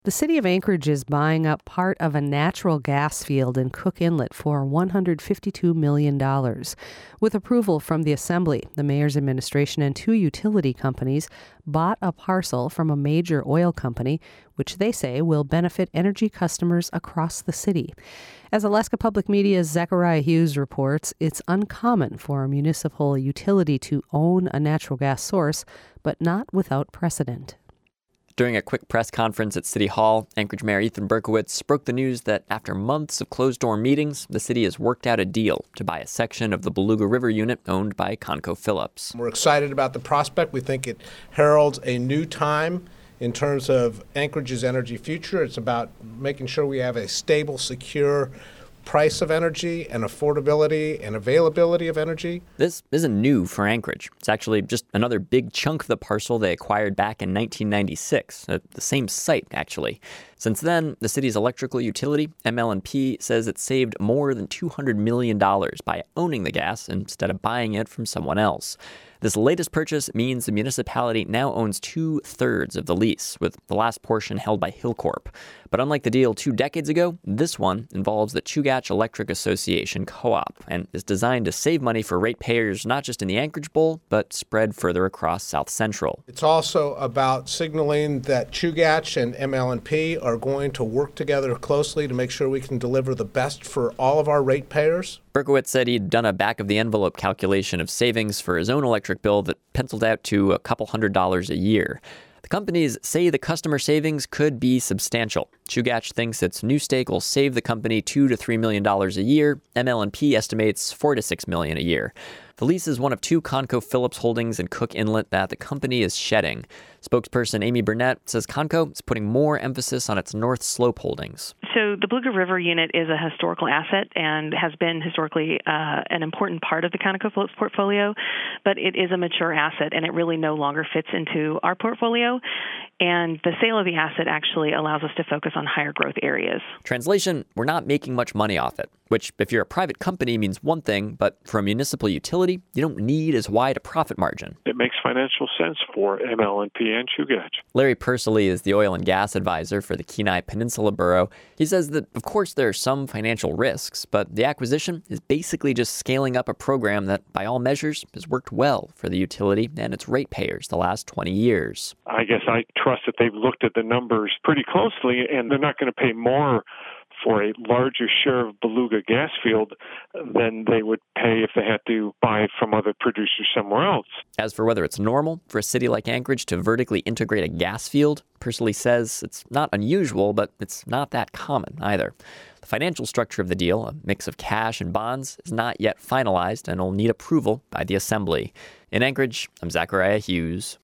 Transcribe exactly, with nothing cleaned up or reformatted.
The city of Anchorage is buying up part of a natural gas field in Cook Inlet for one hundred fifty-two million dollars. With approval from the Assembly, the mayor's administration and two utility companies bought a parcel from a major oil company, which they say will benefit energy customers across the city. As Alaska Public Media's Zachariah Hughes reports, it's uncommon for a municipal utility to own a natural gas source, but not without precedent. During a quick press conference at City Hall, Anchorage Mayor Ethan Berkowitz broke the news that after months of closed-door meetings, the city has worked out a deal to buy a section of the Beluga River unit owned by ConocoPhillips. We're excited about the prospect. We think it heralds a new time in terms of Anchorage's energy future. It's about making sure we have a stable, secure price of energy and affordability and availability of energy. This isn't new for Anchorage. It's actually just another big chunk of the parcel they acquired back in nineteen ninety-six, at the same site, actually. Since then, the city's electrical utility, M L N P, says it saved more than two hundred million dollars by owning the gas instead of buying it from someone else. This latest purchase means the municipality now owns two-thirds of the lease, with the last portion held by Hilcorp. But unlike the deal two decades ago, this one involves the Chugach Electric Association Co-op and is designed to save money for ratepayers not just in the Anchorage Bowl, but spread further across South Central. It's also about signaling that Chugach and M L N P are going to work together closely to make sure we can deliver the best for all of our ratepayers. Berkowitz said he'd done a back-of-the-envelope calculation of savings for his own electric bill that penciled out to a couple hundred dollars a year. The companies say the customer savings could be substantial. Chugach thinks its new stake will save the company two to three million dollars a year. M L N P estimates four to six million a year. The lease is one of two ConocoPhillips holdings in Cook Inlet that the company is shedding. Spokesperson Amy Burnett says Conoco is putting more emphasis on its North Slope holdings. So the Beluga River unit is a historical asset and has been historically uh, an important part of the ConocoPhillips portfolio, but it is a mature asset and it really no longer fits into our portfolio. And the sale of the asset actually allows us to focus on higher growth areas. Translation, we're not making much money off it, which if you're a private company means one thing, but for a municipal utility, you don't need as wide a profit margin. It makes financial sense for M L N P and Chugach. Larry Pursley is the oil and gas advisor for the Kenai Peninsula Borough. He says that, of course, there are some financial risks, but the acquisition is basically just scaling up a program that, by all measures, has worked well for the utility and its ratepayers the last twenty years. I guess I trust that they've looked at the numbers pretty closely, and they're not going to pay more for a larger share of Beluga gas field than they would pay if they had to buy from other producers somewhere else. As for whether it's normal for a city like Anchorage to vertically integrate a gas field, Pursley says it's not unusual, but it's not that common either. The financial structure of the deal, a mix of cash and bonds, is not yet finalized and will need approval by the Assembly. In Anchorage, I'm Zachariah Hughes.